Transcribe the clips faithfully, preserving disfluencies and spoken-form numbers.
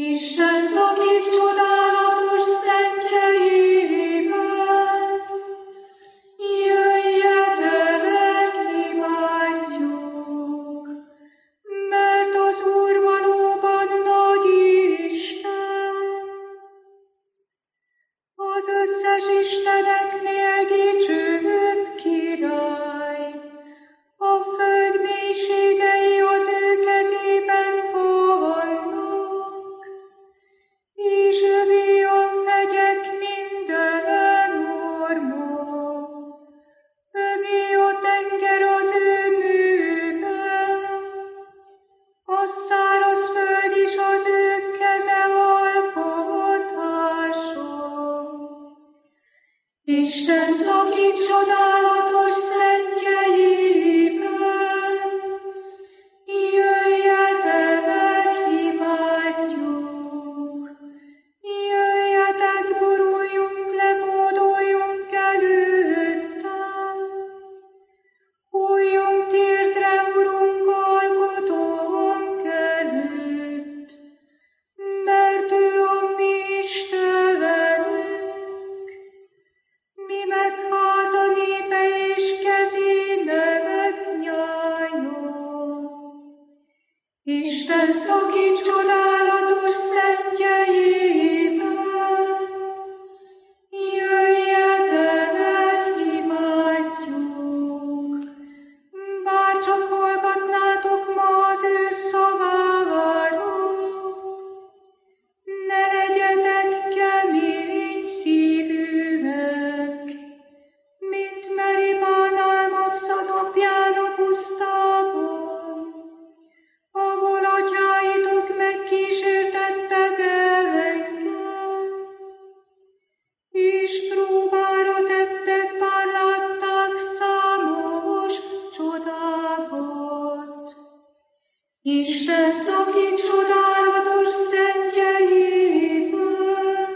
Istent, akit csodálatos szentjeiben, jöjjetek, imádjuk, mert az Úr valóban nagy Isten. Az összes isteneknél dicsőbb király, a föld mélységei az ő kezében vannak, és övé a hegyek minden orma, övé a tenger az ő műve, a száraz föld is az ő keze alkotása. Istent, aki csodálatos szentjeiben, jöjjetek, imádjuk, jöjjetek, boruljunk le, hódoljunk előttem, hulljunk térdre, Urunk, alkotónk előtt, mert ő a mi Istenünk, mi meg háza népe és kezének nyája. Istent, aki csodálatos szentjeiben, jöjjetek, imádjuk, bárcsak hallgatnátok ma az ő szavára, ne legyetek kemény szívűek, mint Meribán Álmassza napján a pusztában, ahol atyáitok megkísértettek engem, és próbára tettek, bár látták számos csodákat. Istent, aki csodálatos szentjeiben,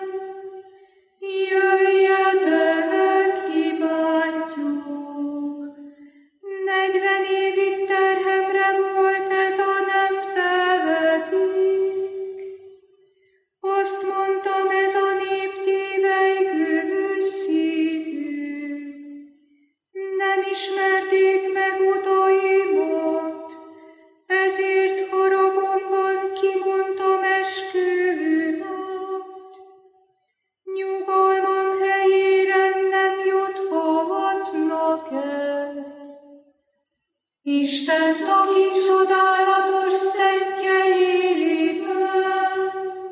jöjjetek, imádjuk. Negyven évig terhemre volt ez a nemzedék. Azt mondtam, ez a nép tévelygő szívű. Nem ismerték meg utaimat, ezért haragomban kimondtam esküvőmet. Nyugalmam helyére nem juthatnak el. Istent, aki csodálatos szentjeiben,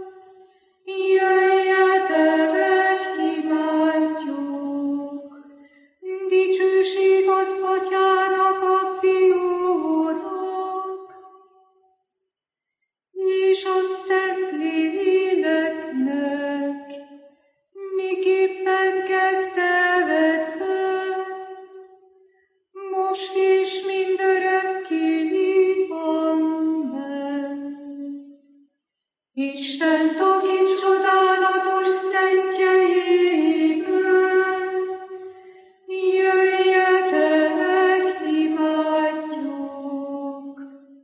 jöjjetek, imádjuk. Dicsőség az Atyának, a Fiúnak, és a Szentléleknek, miképpen kezdetben, most és mindörökké. Amen. Istent, aki csodálatos szentjeiben, jöjjetek, imádjuk.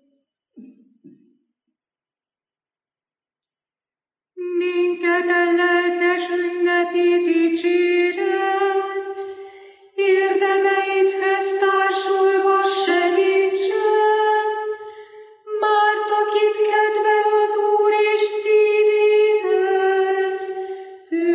Minket a lelkes ünnepi dicséret, érdemeidhez társulva segítsen, Márt, akit kedvel az Úr és szívéhez, ő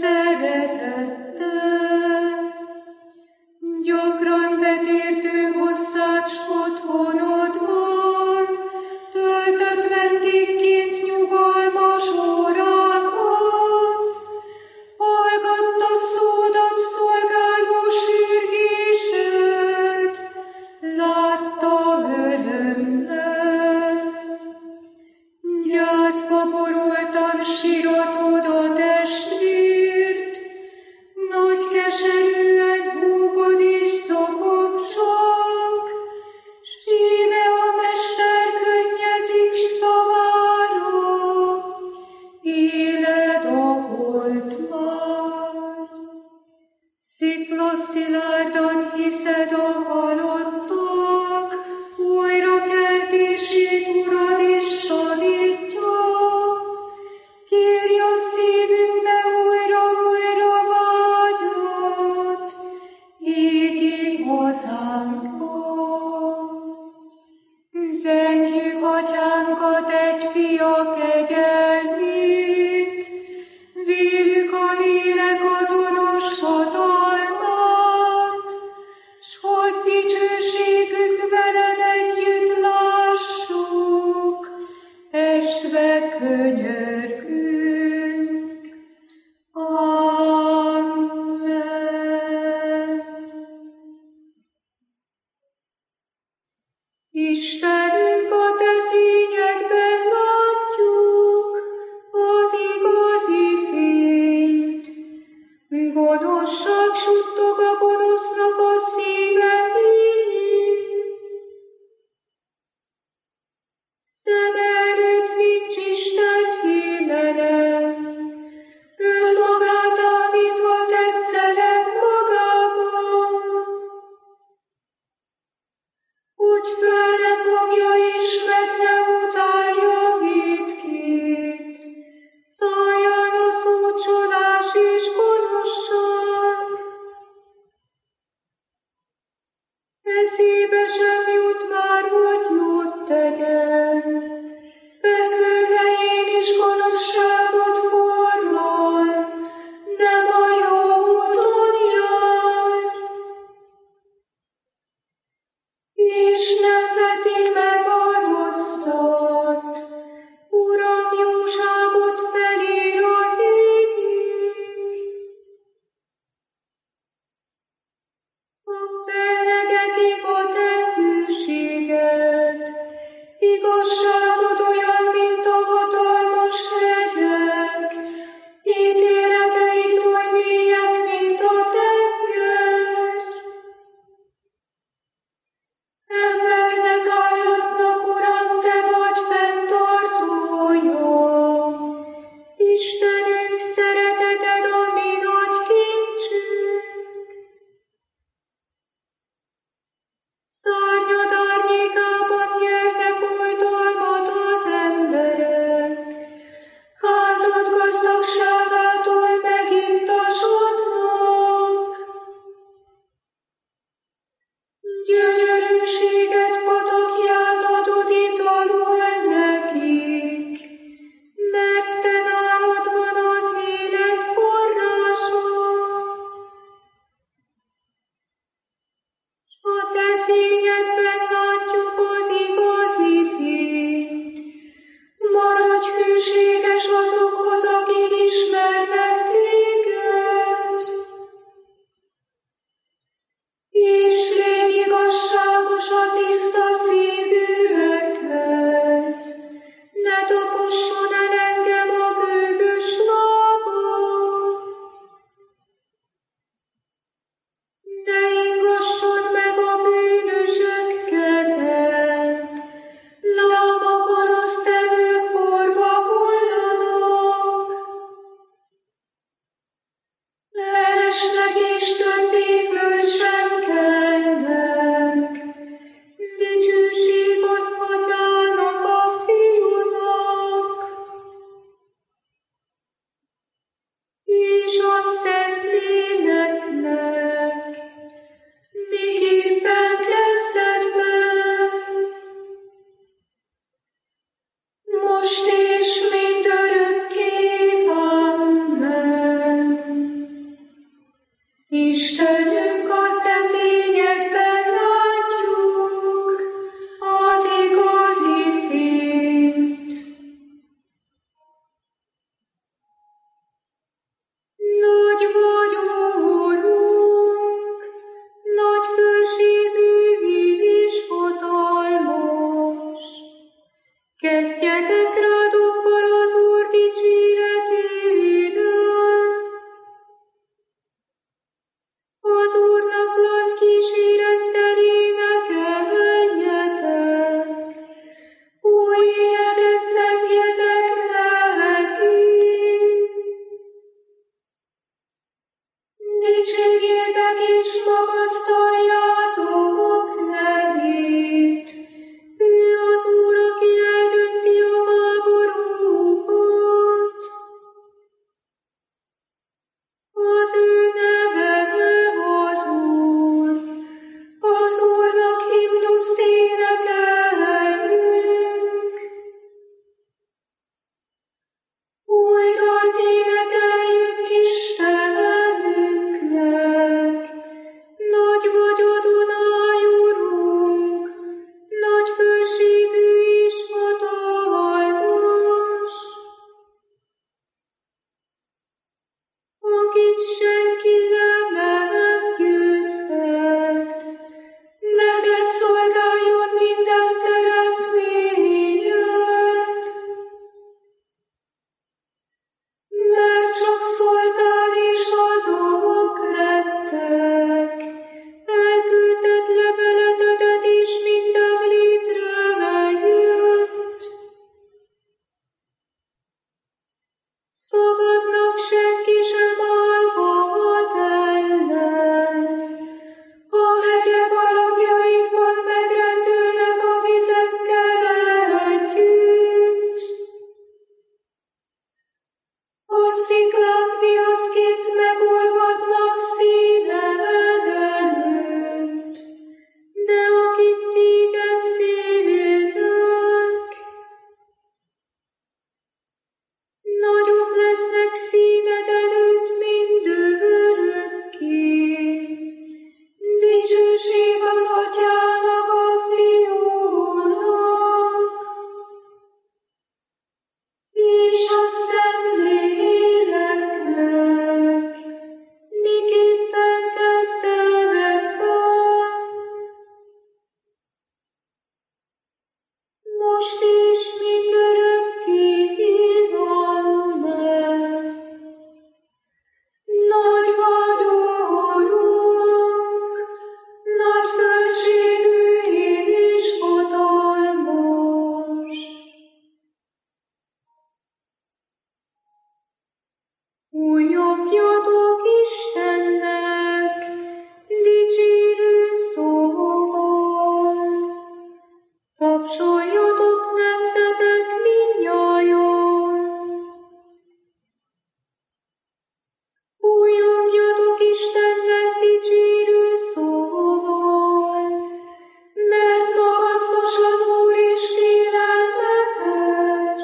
szeretettel. Gyakran betértő hozzád s otthonodban, töltött vendégként nyugalmas órákat, hallgatta szódat szolgáló sürgésed, látta örömmel. Gyászba borultan siratod a testvért, nagy keserűen húgod és zokog csak, s íme a Mester könnyezik szavára, éled a holtban. Sziklaszilárdan hiszed a halottak, újra keltését, Urad, és tanítja, könyörgünk. Amen. Istenünk, a te fényedben látjuk az igazi fényt. Gonoszság suttog a gonosznak a szívén. Szem előtt nincs Isten fény. Újongjatok Istennek dicsérő szóval, tapsoljatok nemzetek mindnyájan. Újongjatok Istennek dicsérő szóval, mert magasztos az Úr és félelmetes.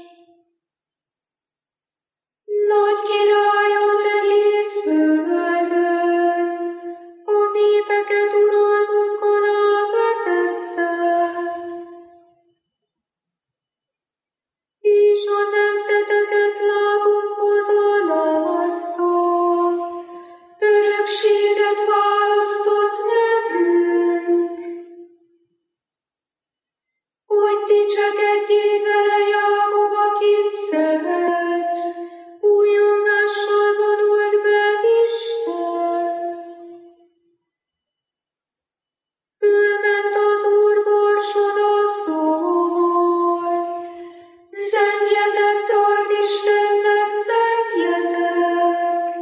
Nagy király az egész földön, a népeket uralmunk alá vetette, és a nemzeteket lábunkhoz alázta, örökséget választott nekünk, hogy dicsekedjék vele Jákob, akit szeret, újongással vonult be Isten. Fölment az Úr borson a szóval, zengjetek dalt Istennek, zengjetek!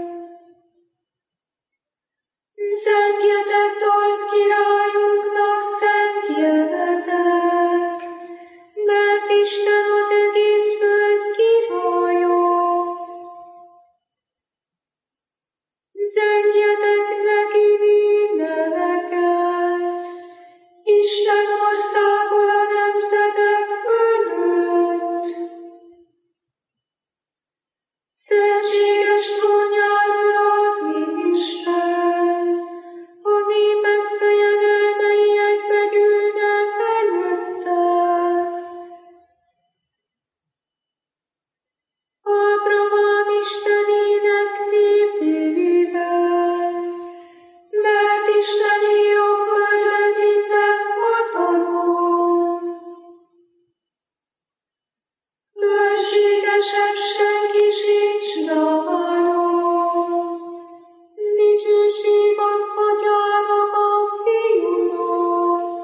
Zengjetek dalt királyunknak, zengjetek! Mert Isten az egész föld királya. Zengjetek neki véneveket, Isten országol a nemzetek fölött. Szentséges trónjáról az Isten, a népek fejedelmei egybegyűlnek előtte. Ábrahám Istenének népével, mert Istené a földön minden hatalom. Bölségesebb senki sincs nálam, dicsőség az Atyának, a Fiúnak,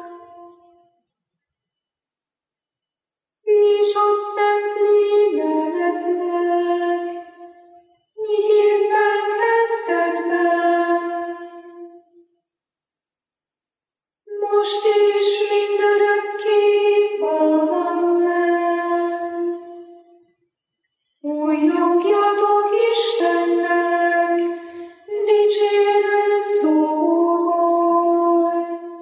és a Szent Léleknek, miképpen kezdetben, most és mindörökké. Amen. Újongjatok Istennek dicsérő szóval.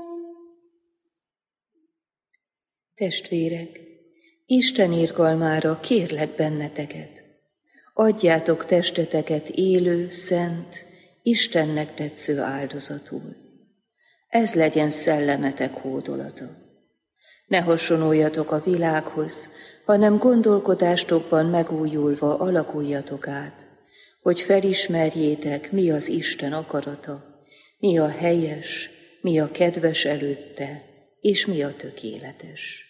Testvérek, Isten irgalmára kérlek benneteket, adjátok testeteket élő, szent, Istennek tetsző áldozatul. Ez legyen szellemetek hódolata. Ne hasonuljatok a világhoz, hanem gondolkodástokban megújulva alakuljatok át, hogy felismerjétek, mi az Isten akarata, mi a helyes, mi a kedves előtte, és mi a tökéletes.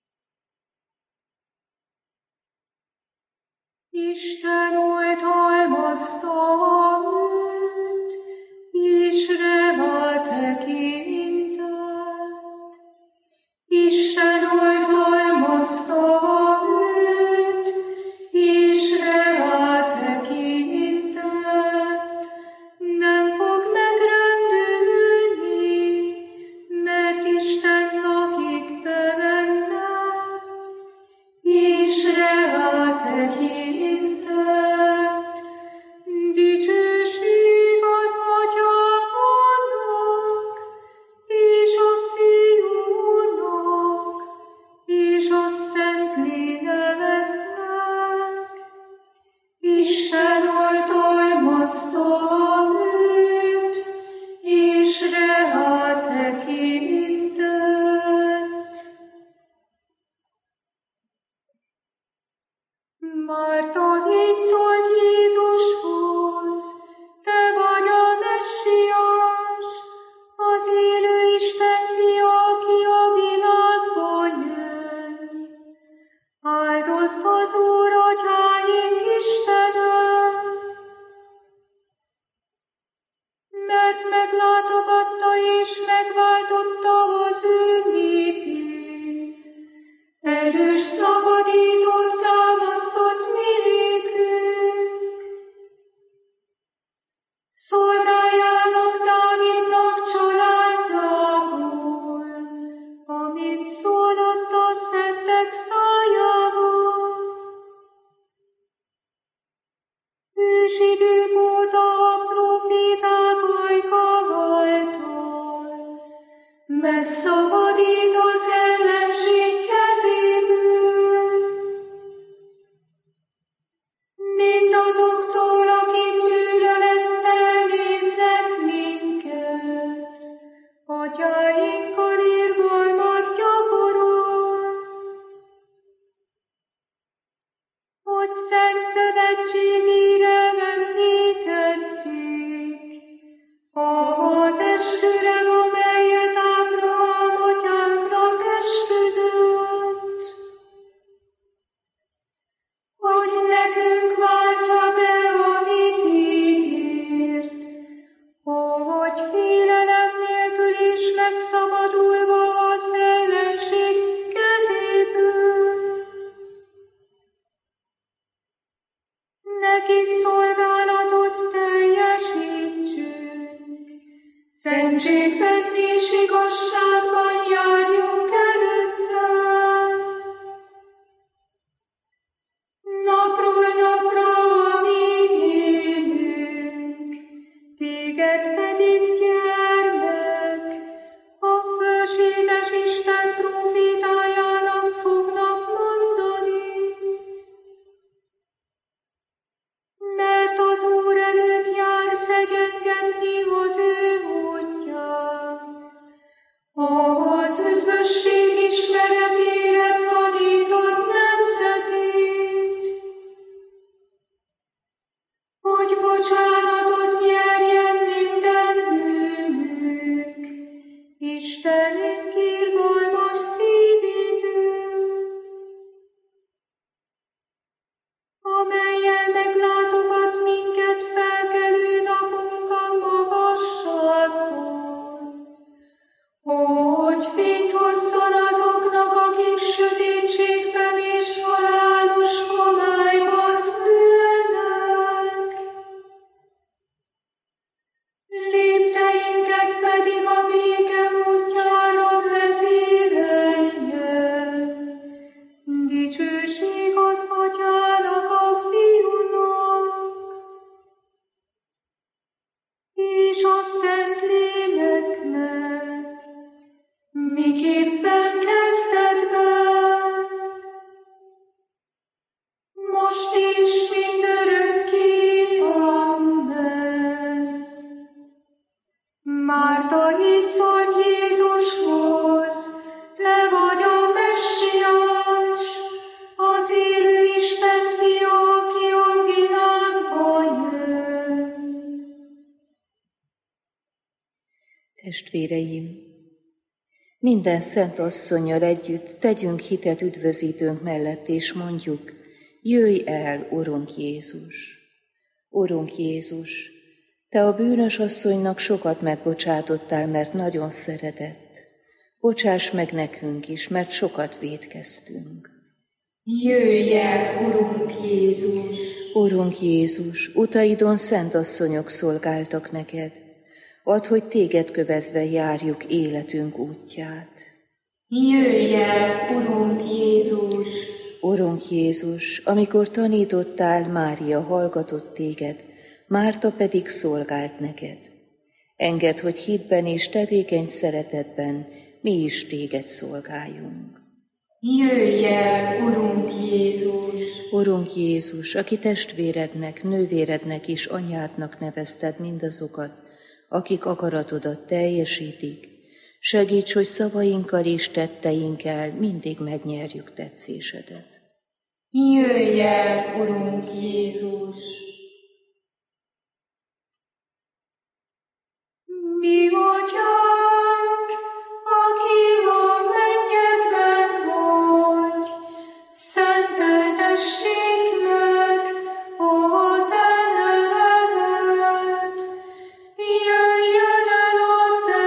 Isten oltalmazta őt, és rá tekintett. Isten oltalmazta őt, és rá tekintett. Nem fog megrendülni, mert Isten lakik benne, és rá tekintett. Dicsőség az Atyának, és a Fiúnak, és a Szent Léleknek. Isten oltalmazta őt, és rá tekintett. Márta így szólt Jézushoz: Te vagy a Messiás, az élő Isten fia, aki a világba jön. Áldott az Úr, atyáink Istene, mert meglátogatta és megváltotta az ő népét. Erős szabadítót támasztott mi nélkül, szövetségére emlékezzék, ahhoz esküre, amelyet Ábrahám atyánknak esküdött, hogy nekünk váltsa be, amit ígért, hogy félelem nélkül is megszabadulva az ellenség kezéből. Neki szolgálatot teljesítsünk, szentségben és igazságban járjunk előtte. Napról napra, amíg élünk, téged pedig gyermek, a fölséges Isten prófétájának fognak mondani. Mert az Úr előtt jár szegyengetni az ő útját, ahhoz üdvösség ismeretére tanított nemzetét, hogy bocsánatot nyerjen minden bűnük, Istenünk irgalmas szívétől, amellyel meglátogat minket felkelő napunk a magasságból, hogy fényt hozzon azoknak, akik sötétségben és halálos homályban ülnek. Lépteinket pedig a béke útjára vezérelje. Dicsőség az Atyának, a Fiúnak, és a Szentléleknek, miképpen kezdetben, most is mindörökké. Amen. Márta így szólt Jézushoz: te vagy a Messiás, az élő Isten fia, aki a világba jön. Testvéreim, minden szent asszonnyal együtt tegyünk hitet üdvözítőnk mellett, és mondjuk: jöjj el, Urunk Jézus! Urunk Jézus, te a bűnös asszonynak sokat megbocsátottál, mert nagyon szeretett. Bocsáss meg nekünk is, mert sokat vétkeztünk. Jöjj el, Urunk Jézus! Urunk Jézus, utaidon szent asszonyok szolgáltak neked. Add, hogy téged követve járjuk életünk útját. Jöjj el, Urunk Jézus! Urunk Jézus, amikor tanítottál, Mária hallgatott téged, Márta pedig szolgált neked. Engedd, hogy hitben és tevékeny szeretetben mi is téged szolgáljunk. Jöjj el, Urunk Jézus! Urunk Jézus, aki testvérednek, nővérednek és anyádnak nevezted mindazokat, akik akaratodat teljesítik, segíts, hogy szavainkkal és tetteinkkel mindig megnyerjük tetszésedet. Jöjj el, Urunk Jézus! Mi Atyánk, aki a mennyekben vagy, szenteltessék meg a te neved. Jöjjön el a te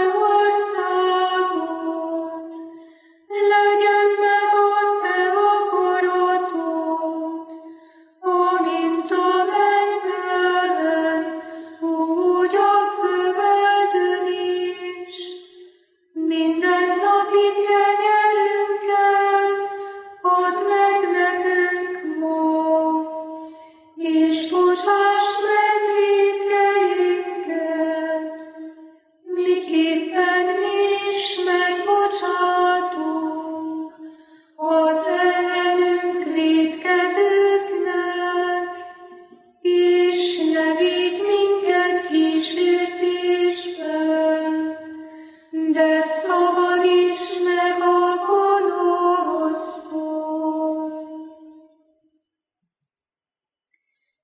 országod, legyen meg a te akaratod,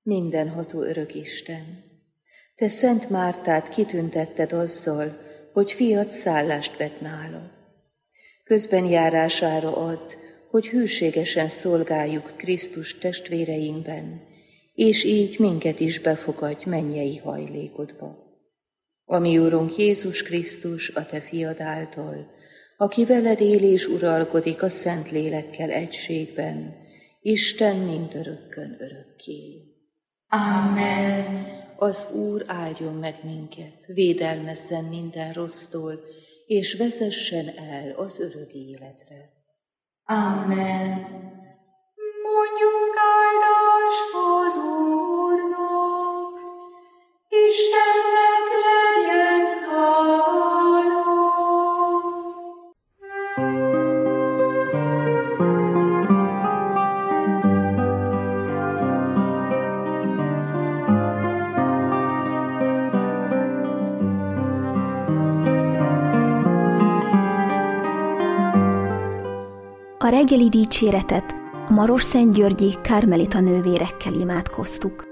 Mindenható örök Isten, te Szent Mártát kitüntetted azzal, hogy fiad szállást vett nála. Közben járására add, hogy hűségesen szolgáljuk Krisztus testvéreinkben, és így minket is befogadj mennyei hajlékodba. A mi Urunk Jézus Krisztus, a te fiad által, aki veled él és uralkodik a Szent Lélekkel egységben, Isten mindörökkön örökké. Amen. Az Úr áldjon meg minket, védelmezzen minden rossztól, és vezessen el az örök életre. Amen. Mondjuk áldást az Úrnak, Istennek legyen hála. A reggeli dicséretet a Marosszentgyörgyi karmelita nővérekkel imádkoztuk.